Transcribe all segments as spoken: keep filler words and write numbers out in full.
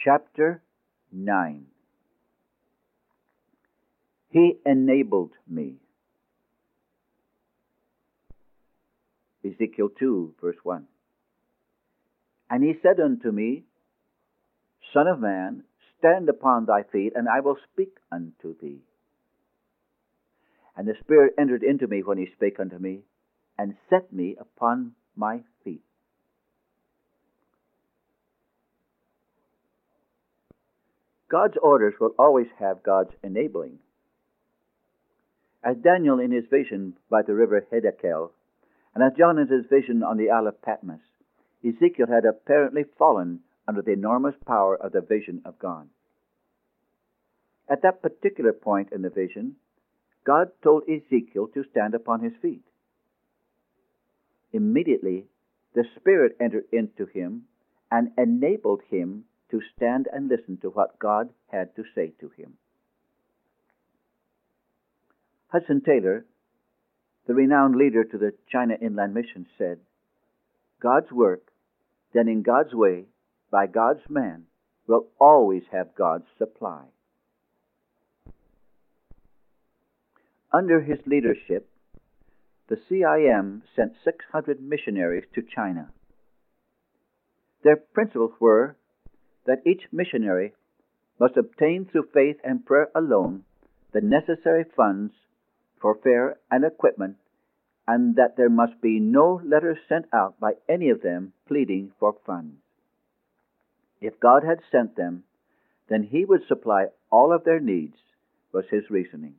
chapter nine. He enabled me. Ezekiel two, verse one. And he said unto me, Son of man, stand upon thy feet, and I will speak unto thee. And the Spirit entered into me when he spake unto me, and set me upon my feet. God's orders will always have God's enabling. As Daniel in his vision by the river Hiddekel, and as John in his vision on the Isle of Patmos, Ezekiel had apparently fallen under the enormous power of the vision of God. At that particular point in the vision, God told Ezekiel to stand upon his feet. Immediately, the Spirit entered into him and enabled him to stand and listen to what God had to say to him. Hudson Taylor, the renowned leader to the China Inland Mission, said, God's work, done in God's way, by God's man, will always have God's supply. Under his leadership, the C I M sent six hundred missionaries to China. Their principles were that each missionary must obtain through faith and prayer alone the necessary funds for fare and equipment, and that there must be no letters sent out by any of them pleading for funds. If God had sent them, then he would supply all of their needs, was his reasoning.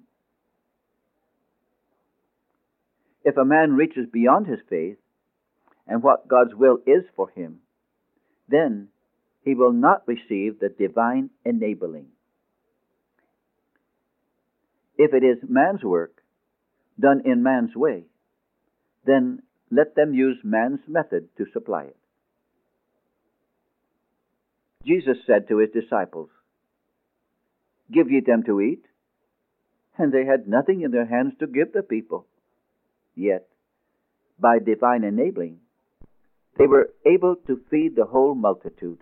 If a man reaches beyond his faith and what God's will is for him, then he will not receive the divine enabling. If it is man's work, done in man's way, then let them use man's method to supply it. Jesus said to his disciples, Give ye them to eat. And they had nothing in their hands to give the people. Yet, by divine enabling, they were able to feed the whole multitude.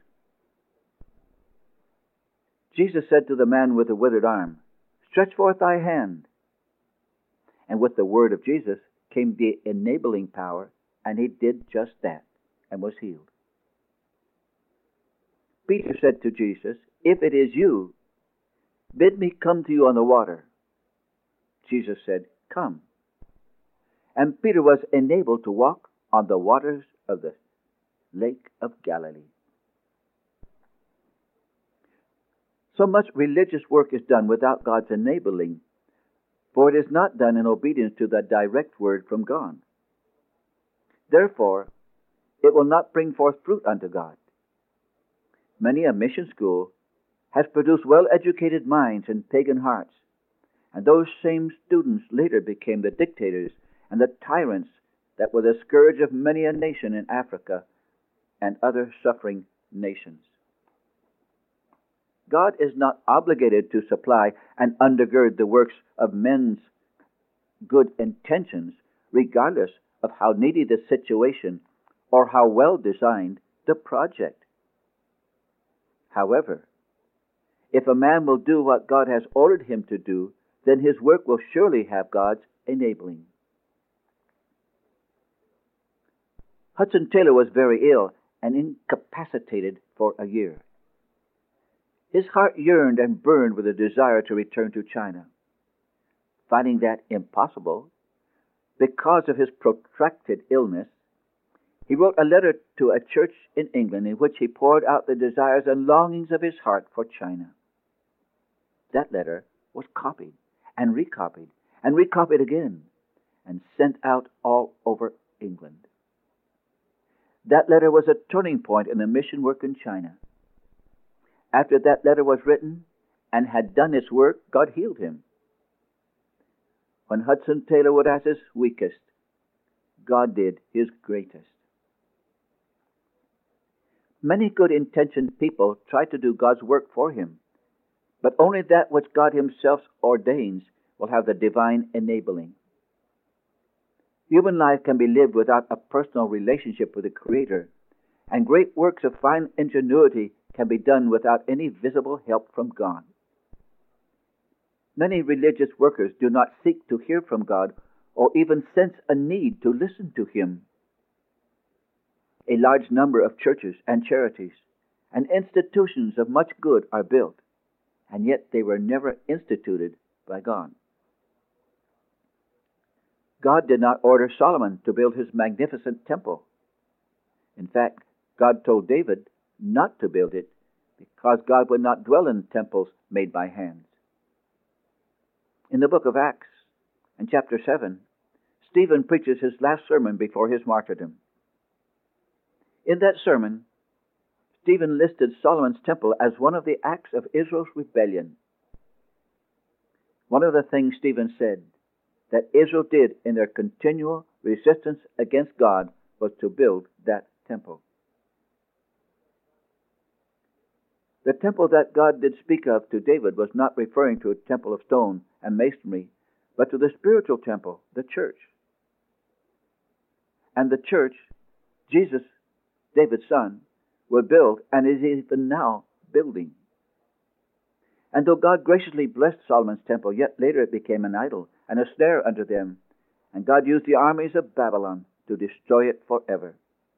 Jesus said to the man with the withered arm, Stretch forth thy hand. And with the word of Jesus came the enabling power, and he did just that, and was healed. Peter said to Jesus, If it is you, bid me come to you on the water. Jesus said, Come. And Peter was enabled to walk on the waters of the Lake of Galilee. So much religious work is done without God's enabling, for it is not done in obedience to the direct word from God. Therefore, it will not bring forth fruit unto God. Many a mission school has produced well-educated minds in pagan hearts, and those same students later became the dictators and the tyrants that were the scourge of many a nation in Africa and other suffering nations. God is not obligated to supply and undergird the works of men's good intentions, regardless of how needy the situation or how well designed the project. However, if a man will do what God has ordered him to do, then his work will surely have God's enabling. Hudson Taylor was very ill and incapacitated for a year. His heart yearned and burned with a desire to return to China. Finding that impossible, because of his protracted illness, he wrote a letter to a church in England in which he poured out the desires and longings of his heart for China. That letter was copied and recopied and recopied again and sent out all over England. That letter was a turning point in the mission work in China. After that letter was written and had done its work, God healed him. When Hudson Taylor was at his weakest, God did his greatest. Many good-intentioned people try to do God's work for him, but only that which God himself ordains will have the divine enabling. Human life can be lived without a personal relationship with the Creator, and great works of fine ingenuity can be done without any visible help from God. Many religious workers do not seek to hear from God or even sense a need to listen to Him. A large number of churches and charities and institutions of much good are built, and yet they were never instituted by God. God did not order Solomon to build his magnificent temple. In fact, God told David not to build it because God would not dwell in temples made by hands. In the book of Acts, in chapter seven, Stephen preaches his last sermon before his martyrdom. In that sermon, Stephen listed Solomon's temple as one of the acts of Israel's rebellion. One of the things Stephen said that Israel did in their continual resistance against God was to build that temple. The temple that God did speak of to David was not referring to a temple of stone and masonry, but to the spiritual temple, the church. And the church, Jesus, David's son, will build and is even now building. And though God graciously blessed Solomon's temple, yet later it became an idol and a snare unto them, and God used the armies of Babylon to destroy it forever.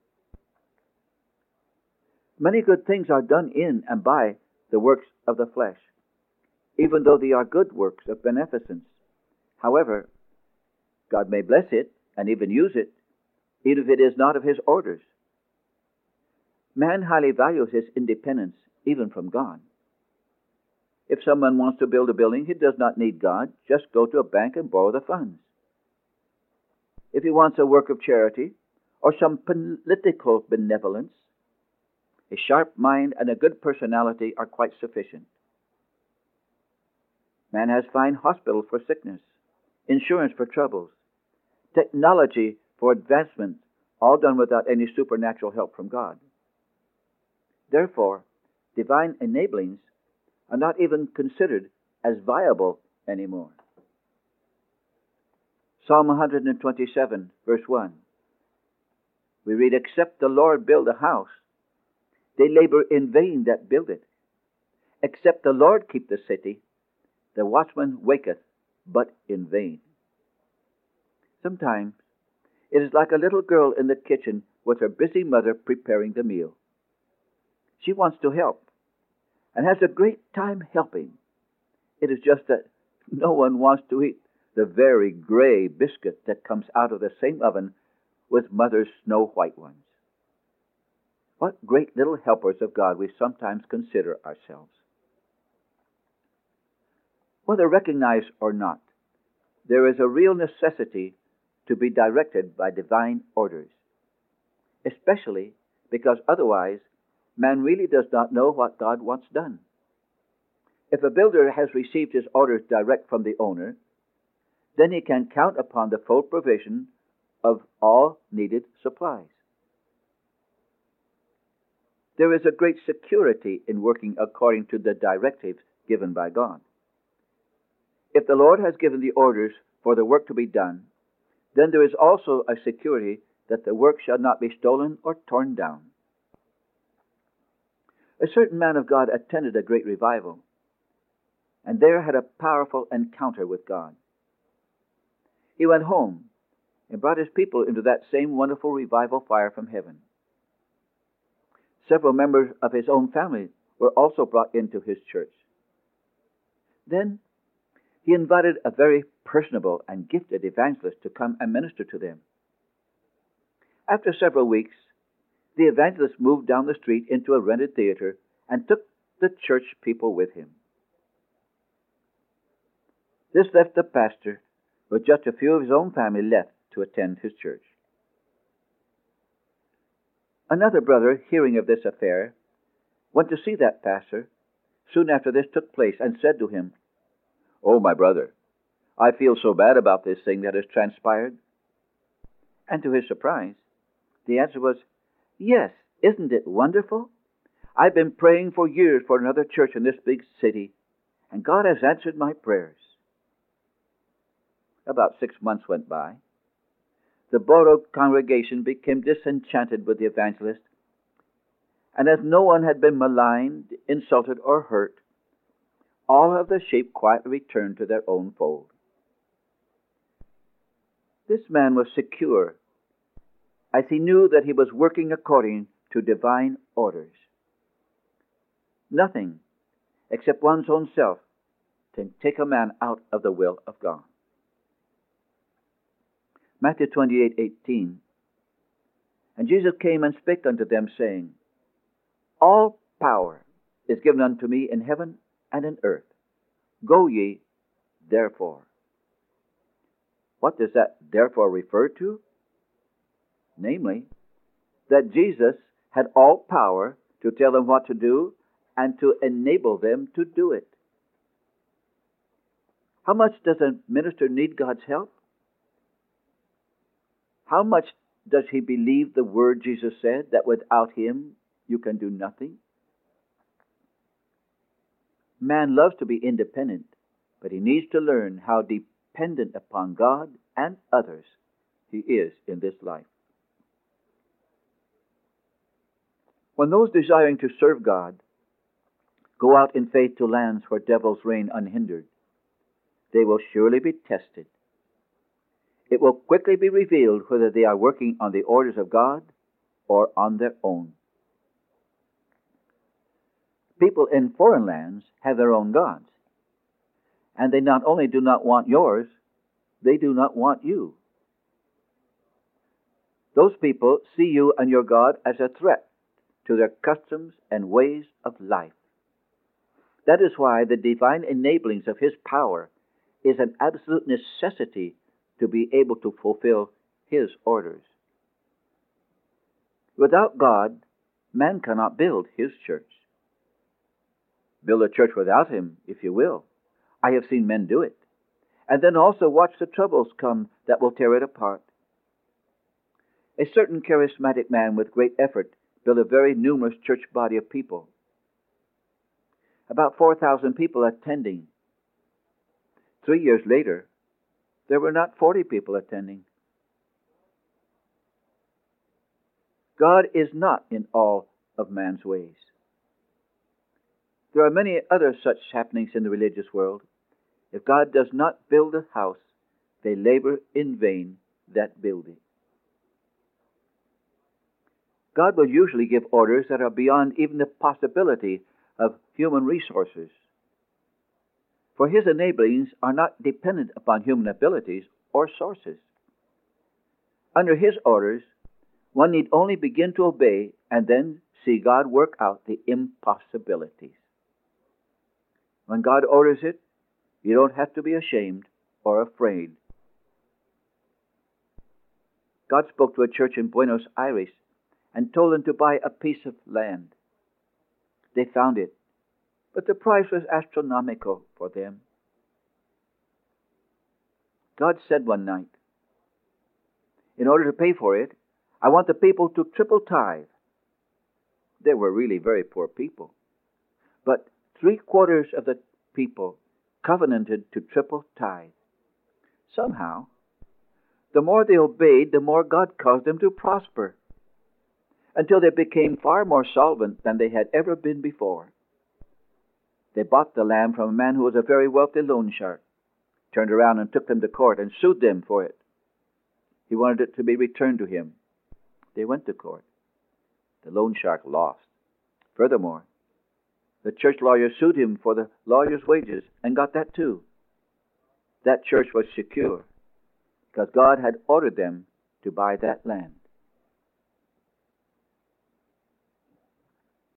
Many good things are done in and by the works of the flesh, even though they are good works of beneficence. However, God may bless it and even use it, even if it is not of His orders. Man highly values his independence, even from God. If someone wants to build a building, he does not need God. Just go to a bank and borrow the funds. If he wants a work of charity or some political benevolence, a sharp mind and a good personality are quite sufficient. Man has fine hospitals for sickness, insurance for troubles, technology for advancement, all done without any supernatural help from God. Therefore, divine enablings are not even considered as viable anymore. Psalm one twenty-seven, verse one. We read, "Except the Lord build a house, they labor in vain that build it. Except the Lord keep the city, the watchman waketh, but in vain." Sometimes it is like a little girl in the kitchen with her busy mother preparing the meal. She wants to help and has a great time helping. It is just that no one wants to eat the very gray biscuit that comes out of the same oven with mother's snow white ones. What great little helpers of God we sometimes consider ourselves. Whether recognized or not, there is a real necessity to be directed by divine orders, especially because otherwise man really does not know what God wants done. If a builder has received his orders direct from the owner, then he can count upon the full provision of all needed supplies. There is a great security in working according to the directives given by God. If the Lord has given the orders for the work to be done, then there is also a security that the work shall not be stolen or torn down. A certain man of God attended a great revival, and there had a powerful encounter with God. He went home and brought his people into that same wonderful revival fire from heaven. Several members of his own family were also brought into his church. Then he invited a very personable and gifted evangelist to come and minister to them. After several weeks, the evangelist moved down the street into a rented theater and took the church people with him. This left the pastor with just a few of his own family left to attend his church. Another brother, hearing of this affair, went to see that pastor soon after this took place and said to him, "Oh, my brother, I feel so bad about this thing that has transpired." And to his surprise, the answer was, "Yes, isn't it wonderful? I've been praying for years for another church in this big city, and God has answered my prayers." About six months went by. The borrowed congregation became disenchanted with the evangelist, And as no one had been maligned, insulted, or hurt, all of the sheep quietly returned to their own fold. This man was secure, as he knew that he was working according to divine orders. Nothing, except one's own self, can take a man out of the will of God. Matthew twenty-eight eighteen. And Jesus came and spake unto them, saying, All power is given unto me in heaven and in earth. Go ye, therefore. What does that therefore refer to? Namely, that Jesus had all power to tell them what to do and to enable them to do it. How much does a minister need God's help? How much does he believe the word Jesus said, that without him you can do nothing? Man loves to be independent, but he needs to learn how dependent upon God and others he is in this life. When those desiring to serve God go out in faith to lands where devils reign unhindered, they will surely be tested. It will quickly be revealed whether they are working on the orders of God or on their own. People in foreign lands have their own gods, and they not only do not want yours, they do not want you. Those people see you and your God as a threat to their customs and ways of life. That is why the divine enablings of His power is an absolute necessity to be able to fulfill His orders. Without God, man cannot build His church. Build a church without Him, if you will. I have seen men do it. And then also watch the troubles come that will tear it apart. A certain charismatic man with great effort built a very numerous church body of people. About four thousand people attending. Three years later, there were not forty people attending. God is not in all of man's ways. There are many other such happenings in the religious world. If God does not build a house, they labor in vain that build it. God will usually give orders that are beyond even the possibility of human resources. For His enablings are not dependent upon human abilities or sources. Under His orders, one need only begin to obey and then see God work out the impossibilities. When God orders it, you don't have to be ashamed or afraid. God spoke to a church in Buenos Aires and told them to buy a piece of land. They found it, but the price was astronomical for them. God said one night, in order to pay for it, I want the people to triple tithe. They were really very poor people. But three quarters of the people covenanted to triple tithe. Somehow, the more they obeyed, the more God caused them to prosper, until they became far more solvent than they had ever been before. They bought the land from a man who was a very wealthy loan shark, turned around and took them to court and sued them for it. He wanted it to be returned to him. They went to court. The loan shark lost. Furthermore, the church lawyer sued him for the lawyer's wages and got that too. That church was secure because God had ordered them to buy that land.